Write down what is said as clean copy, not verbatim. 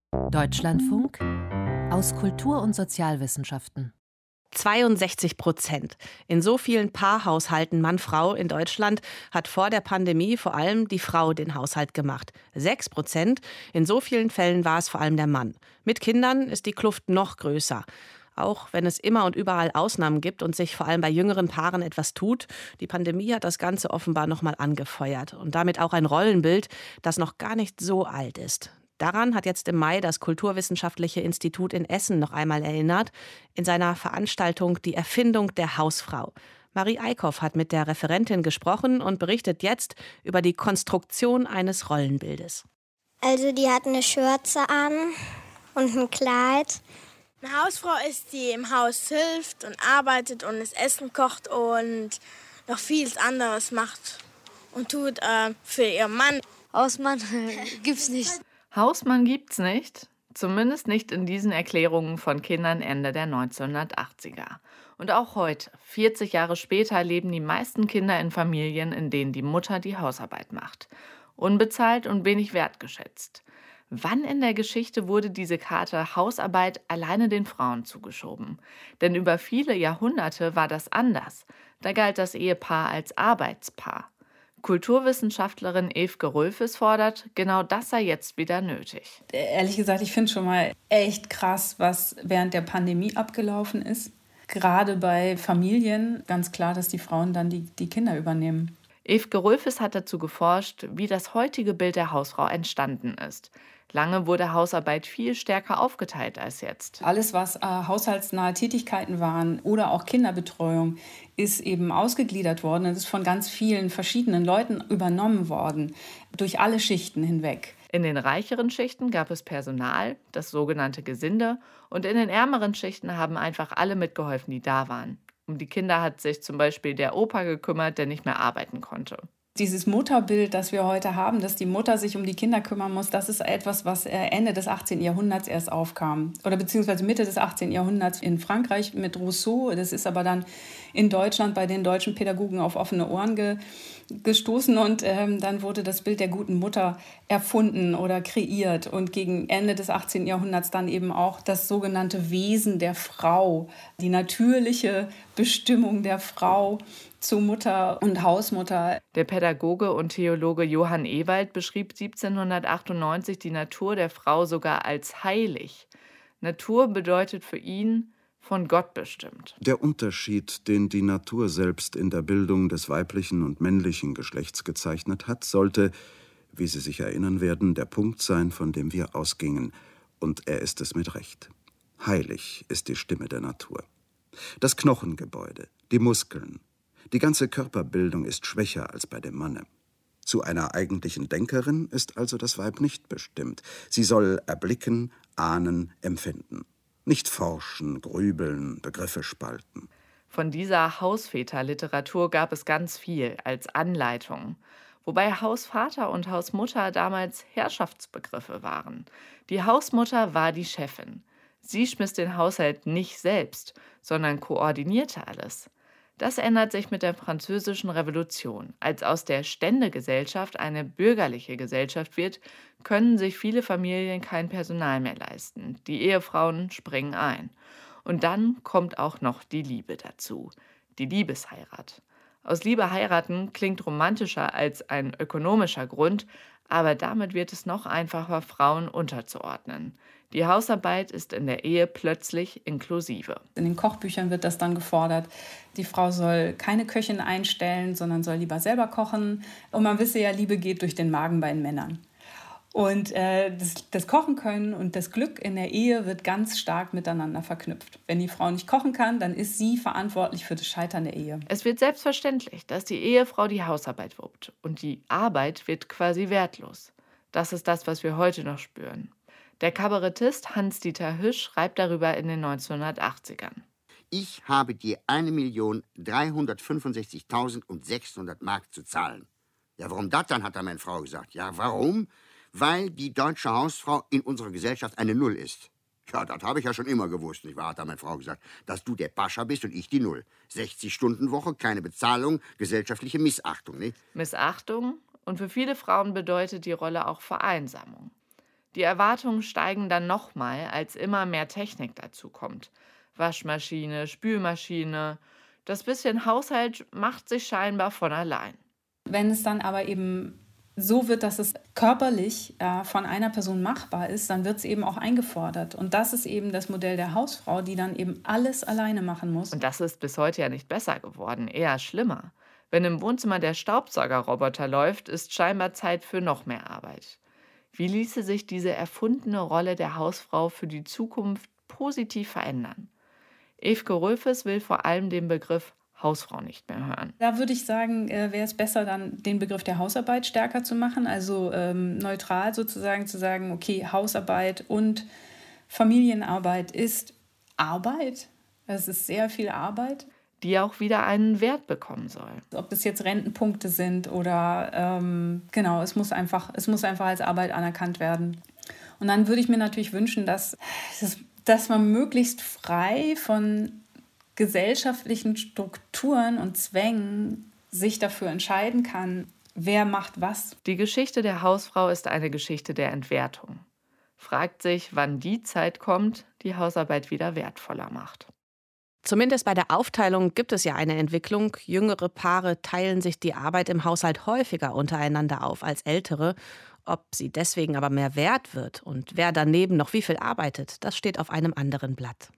Deutschlandfunk aus Kultur- und Sozialwissenschaften. 62%. In so vielen Paarhaushalten Mann-Frau in Deutschland hat vor der Pandemie vor allem die Frau den Haushalt gemacht. 6%. In so vielen Fällen war es vor allem der Mann. Mit Kindern ist die Kluft noch größer. Auch wenn es immer und überall Ausnahmen gibt und sich vor allem bei jüngeren Paaren etwas tut, die Pandemie hat das Ganze offenbar noch mal angefeuert. Und damit auch ein Rollenbild, das noch gar nicht so alt ist. Daran hat jetzt im Mai das Kulturwissenschaftliche Institut in Essen noch einmal erinnert, in seiner Veranstaltung Die Erfindung der Hausfrau. Marie Eickhoff hat mit der Referentin gesprochen und berichtet jetzt über die Konstruktion eines Rollenbildes. Also die hat eine Schürze an und ein Kleid. Eine Hausfrau ist, die im Haus hilft und arbeitet und das Essen kocht und noch vieles anderes macht und tut für ihren Mann. Hausmann gibt's nicht. Hausmann gibt's nicht, zumindest nicht in diesen Erklärungen von Kindern Ende der 1980er. Und auch heute, 40 Jahre später, leben die meisten Kinder in Familien, in denen die Mutter die Hausarbeit macht. Unbezahlt und wenig wertgeschätzt. Wann in der Geschichte wurde diese Karte Hausarbeit alleine den Frauen zugeschoben? Denn über viele Jahrhunderte war das anders. Da galt das Ehepaar als Arbeitspaar. Kulturwissenschaftlerin Evke Röfes fordert, genau das sei jetzt wieder nötig. Ehrlich gesagt, ich finde schon mal echt krass, was während der Pandemie abgelaufen ist. Gerade bei Familien ganz klar, dass die Frauen dann die Kinder übernehmen. Evke Röfes hat dazu geforscht, wie das heutige Bild der Hausfrau entstanden ist. Lange wurde Hausarbeit viel stärker aufgeteilt als jetzt. Alles, was haushaltsnahe Tätigkeiten waren oder auch Kinderbetreuung, ist eben ausgegliedert worden. Es ist von ganz vielen verschiedenen Leuten übernommen worden, durch alle Schichten hinweg. In den reicheren Schichten gab es Personal, das sogenannte Gesinde, und in den ärmeren Schichten haben einfach alle mitgeholfen, die da waren. Um die Kinder hat sich zum Beispiel der Opa gekümmert, der nicht mehr arbeiten konnte. Dieses Mutterbild, das wir heute haben, dass die Mutter sich um die Kinder kümmern muss, das ist etwas, was Ende des 18. Jahrhunderts erst aufkam. Oder beziehungsweise Mitte des 18. Jahrhunderts in Frankreich mit Rousseau. Das ist aber dann in Deutschland bei den deutschen Pädagogen auf offene Ohren gestoßen. Und dann wurde das Bild der guten Mutter erfunden oder kreiert. Und gegen Ende des 18. Jahrhunderts dann eben auch das sogenannte Wesen der Frau, die natürliche Bestimmung der Frau zu Mutter und Hausmutter. Der Pädagoge und Theologe Johann Ewald beschrieb 1798 die Natur der Frau sogar als heilig. Natur bedeutet für ihn von Gott bestimmt. Der Unterschied, den die Natur selbst in der Bildung des weiblichen und männlichen Geschlechts gezeichnet hat, sollte, wie Sie sich erinnern werden, der Punkt sein, von dem wir ausgingen. Und er ist es mit Recht. Heilig ist die Stimme der Natur. Das Knochengebäude, die Muskeln, die ganze Körperbildung ist schwächer als bei dem Manne. Zu einer eigentlichen Denkerin ist also das Weib nicht bestimmt. Sie soll erblicken, ahnen, empfinden. Nicht forschen, grübeln, Begriffe spalten. Von dieser Hausväterliteratur gab es ganz viel als Anleitung. Wobei Hausvater und Hausmutter damals Herrschaftsbegriffe waren. Die Hausmutter war die Chefin. Sie schmiss den Haushalt nicht selbst, sondern koordinierte alles. Das ändert sich mit der Französischen Revolution. Als aus der Ständegesellschaft eine bürgerliche Gesellschaft wird, können sich viele Familien kein Personal mehr leisten. Die Ehefrauen springen ein. Und dann kommt auch noch die Liebe dazu. Die Liebesheirat. Aus Liebe heiraten klingt romantischer als ein ökonomischer Grund, aber damit wird es noch einfacher, Frauen unterzuordnen. Die Hausarbeit ist in der Ehe plötzlich inklusive. In den Kochbüchern wird das dann gefordert. Die Frau soll keine Köchin einstellen, sondern soll lieber selber kochen. Und man wisse ja, Liebe geht durch den Magen bei den Männern. Und das Kochen können und das Glück in der Ehe wird ganz stark miteinander verknüpft. Wenn die Frau nicht kochen kann, dann ist sie verantwortlich für das Scheitern der Ehe. Es wird selbstverständlich, dass die Ehefrau die Hausarbeit wuppt. Und die Arbeit wird quasi wertlos. Das ist das, was wir heute noch spüren. Der Kabarettist Hans-Dieter Hüsch schreibt darüber in den 1980ern. Ich habe dir 1.365.600 Mark zu zahlen. Ja, warum das dann, hat dann meine Frau gesagt. Ja, warum? Weil die deutsche Hausfrau in unserer Gesellschaft eine Null ist. Ja, das habe ich ja schon immer gewusst, nicht wahr, hat dann meine Frau gesagt. Dass du der Pascha bist und ich die Null. 60-Stunden-Woche, keine Bezahlung, gesellschaftliche Missachtung, nicht? Missachtung? Und für viele Frauen bedeutet die Rolle auch Vereinsamung. Die Erwartungen steigen dann nochmal, als immer mehr Technik dazukommt. Waschmaschine, Spülmaschine. Das bisschen Haushalt macht sich scheinbar von allein. Wenn es dann aber eben so wird, dass es körperlich von einer Person machbar ist, dann wird es eben auch eingefordert. Und das ist eben das Modell der Hausfrau, die dann eben alles alleine machen muss. Und das ist bis heute ja nicht besser geworden, eher schlimmer. Wenn im Wohnzimmer der Staubsaugerroboter läuft, ist scheinbar Zeit für noch mehr Arbeit. Wie ließe sich diese erfundene Rolle der Hausfrau für die Zukunft positiv verändern? Evke Röfes will vor allem den Begriff Hausfrau nicht mehr hören. Da würde ich sagen, wäre es besser, dann den Begriff der Hausarbeit stärker zu machen, also neutral sozusagen zu sagen, okay, Hausarbeit und Familienarbeit ist Arbeit. Es ist sehr viel Arbeit. Die auch wieder einen Wert bekommen soll. Ob das jetzt Rentenpunkte sind oder genau, es muss einfach als Arbeit anerkannt werden. Und dann würde ich mir natürlich wünschen, dass man möglichst frei von gesellschaftlichen Strukturen und Zwängen sich dafür entscheiden kann, wer macht was. Die Geschichte der Hausfrau ist eine Geschichte der Entwertung. Fragt sich, wann die Zeit kommt, die Hausarbeit wieder wertvoller macht. Zumindest bei der Aufteilung gibt es ja eine Entwicklung. Jüngere Paare teilen sich die Arbeit im Haushalt häufiger untereinander auf als ältere. Ob sie deswegen aber mehr wert wird und wer daneben noch wie viel arbeitet, das steht auf einem anderen Blatt.